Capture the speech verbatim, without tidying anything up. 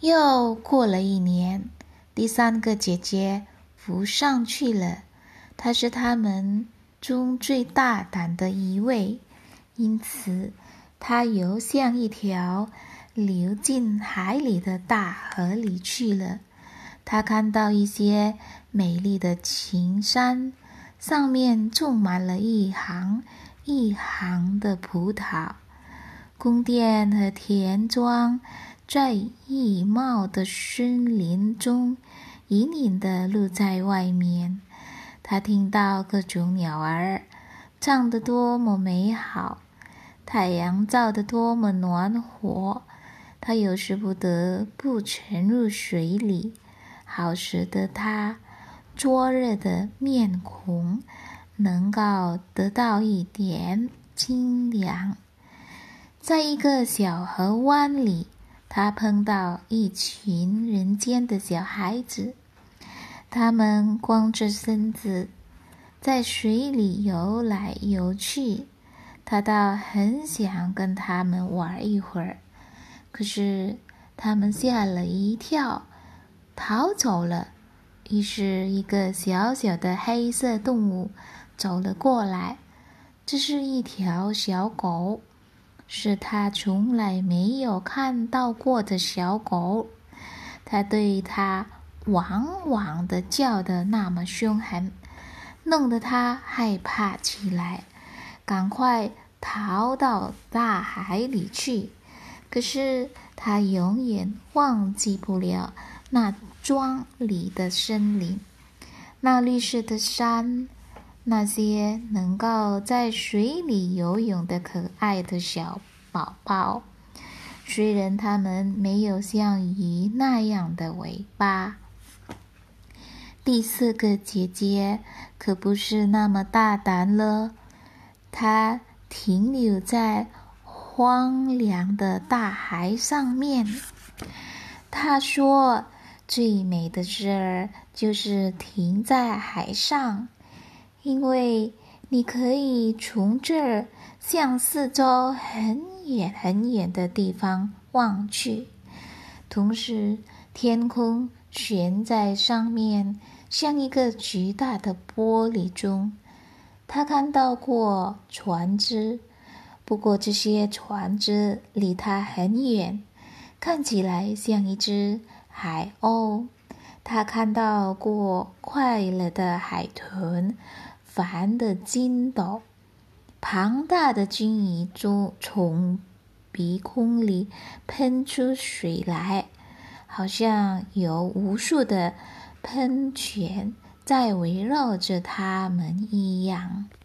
又过了一年，第三个姐姐浮上去了。她是他们中最大胆的一位，因此她游向一条流进海里的大河里去了。她看到一些美丽的青山，上面种满了一行一行的葡萄，宫殿和田庄在一茂的森林中隐隐地露在外面。他听到各种鸟儿唱得多么美好，太阳照得多么暖和。他有时不得不沉入水里，好使得他灼热的面孔能够得到一点清凉。在一个小河湾里，他碰到一群人间的小孩子，他们光着身子在水里游来游去。他倒很想跟他们玩一会儿，可是他们吓了一跳，逃走了。于是一个小小的黑色动物走了过来，这是一条小狗，是他从来没有看到过的小狗。他对它汪汪地叫得那么凶狠，弄得他害怕起来，赶快逃到大海里去。可是他永远忘记不了那庄里的森林，那绿色的山，那些能够在水里游泳的可爱的小宝宝。虽然它们没有像鱼那样的尾巴。第四个姐姐可不是那么大胆了，她停留在荒凉的大海上面。她说，最美的事儿就是停在海上，因为你可以从这儿向四周很远很远的地方望去，同时天空悬在上面，像一个巨大的玻璃钟。他看到过船只，不过这些船只离他很远，看起来像一只海鸥。他看到过快乐的海豚，帆的筋斗，庞大的鲸鱼中从鼻孔里喷出水来，好像有无数的喷泉在围绕着它们一样。